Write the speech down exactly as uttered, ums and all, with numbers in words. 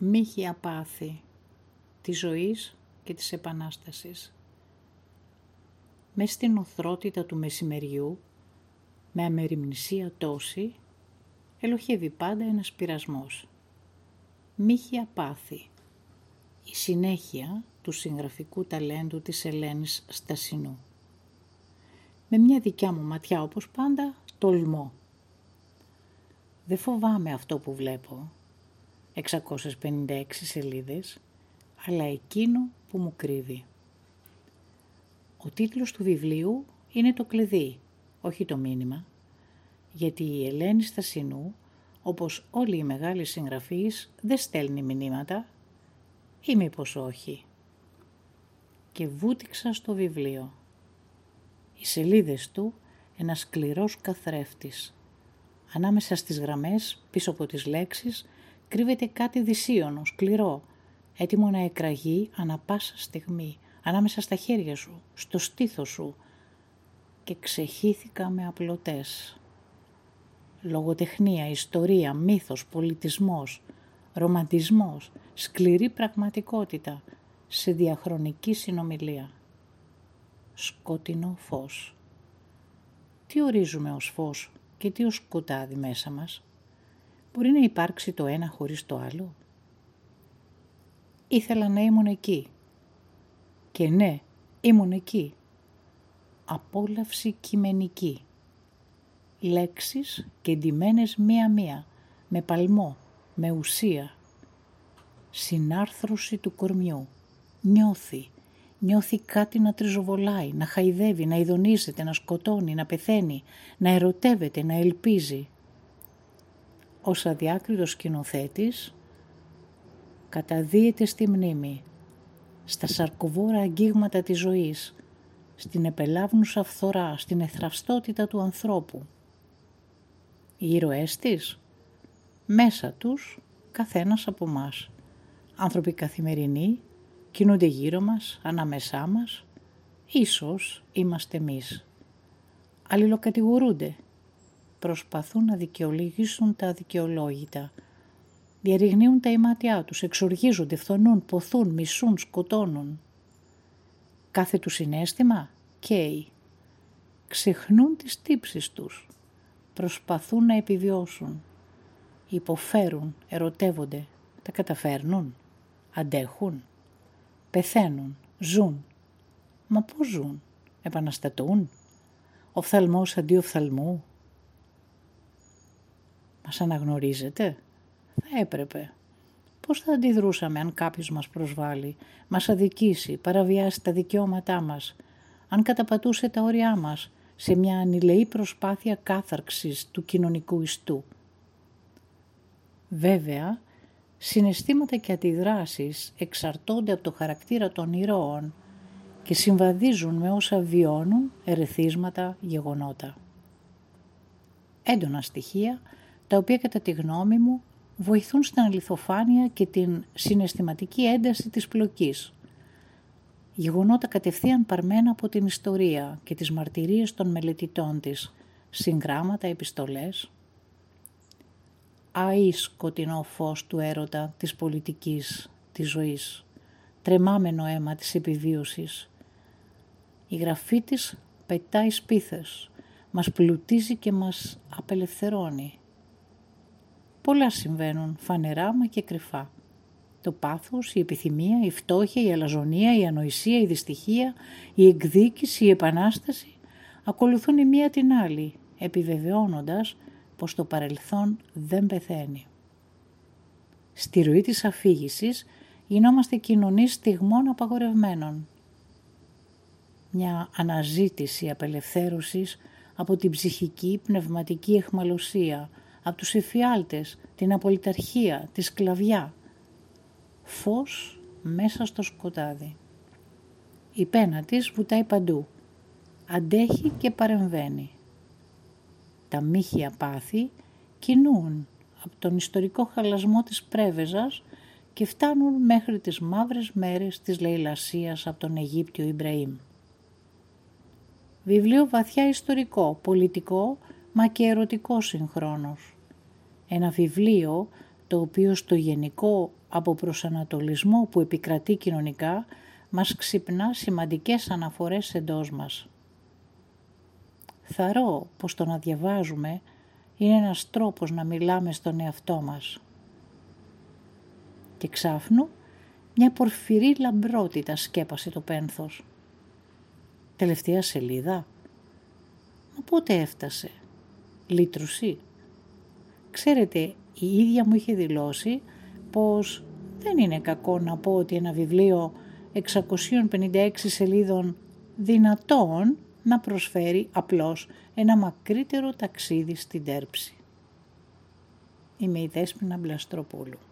Μύχια πάθη της ζωής και της Επανάστασης. Μες στην οθρότητα του μεσημεριού, με αμεριμνησία τόση, ελοχεύει πάντα ένας πειρασμός. Μύχια πάθη, η συνέχεια του συγγραφικού ταλέντου της Ελένης Στασινού. Με μια δικιά μου ματιά, όπως πάντα, τολμώ. Δεν φοβάμαι αυτό που βλέπω, εξακόσιες πενήντα έξι σελίδες, αλλά εκείνο που μου κρύβει. Ο τίτλος του βιβλίου είναι το κλειδί, όχι το μήνυμα, γιατί η Ελένη Στασινού, όπως όλοι οι μεγάλοι συγγραφείς, δεν στέλνει μηνύματα, ή μήπως όχι. Και βούτυξα στο βιβλίο. Οι σελίδες του ένας σκληρός καθρέφτης. Ανάμεσα στις γραμμές, πίσω από τις λέξεις, κρύβεται κάτι δυσίωνο, σκληρό, έτοιμο να εκραγεί ανα πάσα στιγμή, ανάμεσα στα χέρια σου, στο στήθος σου, και ξεχύθηκα με απλωτές. Λογοτεχνία, ιστορία, μύθος, πολιτισμός, ρομαντισμός, σκληρή πραγματικότητα, σε διαχρονική συνομιλία. Σκοτεινό φως. Τι ορίζουμε ως φως και τι ως σκοτάδι μέσα μας? Μπορεί να υπάρξει το ένα χωρίς το άλλο? Ήθελα να ήμουν εκεί. Και ναι, ήμουν εκεί. Απόλαυση κειμενική. Λέξεις και ντυμένες μία-μία, με παλμό, με ουσία. Συνάρθρωση του κορμιού. Νιώθει. Νιώθει κάτι να τριζοβολάει, να χαϊδεύει, να ειδονίζεται, να σκοτώνει, να πεθαίνει, να ερωτεύεται, να ελπίζει. Ως αδιάκριτος σκηνοθέτης, καταδύεται στη μνήμη, στα σαρκοβόρα αγγίγματα της ζωής, στην επελάβνουσα φθορά, στην εθραυστότητα του ανθρώπου. Οι ήρωές της, μέσα τους καθένας από μας. Άνθρωποι καθημερινοί, κινούνται γύρω μας, ανάμεσά μας, ίσως είμαστε εμείς. Αλληλοκατηγορούνται, προσπαθούν να δικαιολογήσουν τα αδικαιολόγητα, διαρριγνύουν τα ημάτια τους, εξοργίζονται, φθονούν, ποθούν, μισούν, σκοτώνουν. Κάθε του συναίσθημα καίει. Ξεχνούν τις τύψεις τους, προσπαθούν να επιβιώσουν, υποφέρουν, ερωτεύονται, τα καταφέρνουν, αντέχουν, πεθαίνουν, ζουν. Μα πώς ζουν? Επαναστατούν? Οφθαλμός αντί οφθαλμού? Μας αναγνωρίζετε? Θα έπρεπε. Πώς θα αντιδρούσαμε αν κάποιος μας προσβάλλει, μας αδικήσει, παραβιάσει τα δικαιώματά μας, αν καταπατούσε τα όρια μας σε μια ανηλεή προσπάθεια κάθαρξης του κοινωνικού ιστού? Βέβαια, συναισθήματα και αντιδράσεις εξαρτώνται από το χαρακτήρα των ηρώων και συμβαδίζουν με όσα βιώνουν, ερεθίσματα, γεγονότα. Έντονα στοιχεία, τα οποία κατά τη γνώμη μου βοηθούν στην αληθοφάνεια και την συναισθηματική ένταση της πλοκής. Γεγονότα κατευθείαν παρμένα από την ιστορία και τις μαρτυρίες των μελετητών της, συγγράμματα, επιστολές. Αΐ σκοτεινό φως του έρωτα, της πολιτικής, της ζωής, τρεμάμενο αίμα της επιβίωσης. Η γραφή της πετάει σπίθες, μας πλουτίζει και μας απελευθερώνει. Πολλά συμβαίνουν φανερά μα και κρυφά. Το πάθος, η επιθυμία, η φτώχεια, η αλαζονία, η ανοησία, η δυστυχία, η εκδίκηση, η επανάσταση ακολουθούν η μία την άλλη, επιβεβαιώνοντας πως το παρελθόν δεν πεθαίνει. Στη ροή της αφήγησης γινόμαστε κοινωνίες στιγμών απαγορευμένων. Μια αναζήτηση απελευθέρωσης από την ψυχική πνευματική αιχμαλωσία, από τους εφιάλτες, την απολυταρχία, τη σκλαβιά. Φως μέσα στο σκοτάδι. Η πένα της βουτάει παντού. Αντέχει και παρεμβαίνει. Τα μύχια πάθη κινούν από τον ιστορικό χαλασμό της Πρέβεζας και φτάνουν μέχρι τις μαύρες μέρες της λαιλασίας από τον Αιγύπτιο Ιμπραήμ. Βιβλίο βαθιά ιστορικό, πολιτικό, μα και ερωτικό συγχρόνως. Ένα βιβλίο το οποίο στο γενικό αποπροσανατολισμό που επικρατεί κοινωνικά μας ξυπνά σημαντικές αναφορές εντός μας. Θαρώ πως το να διαβάζουμε είναι ένας τρόπος να μιλάμε στον εαυτό μας. Και ξάφνου μια πορφυρή λαμπρότητα σκέπασε το πένθος. Τελευταία σελίδα. Μα πότε έφτασε. Λύτρωση. Ξέρετε, η ίδια μου είχε δηλώσει πως δεν είναι κακό να πω ότι ένα βιβλίο εξακόσιες πενήντα έξι σελίδων δυνατόν να προσφέρει απλώς ένα μακρύτερο ταξίδι στην τέρψη. Είμαι η Δέσποινα Μπλαστροπούλου.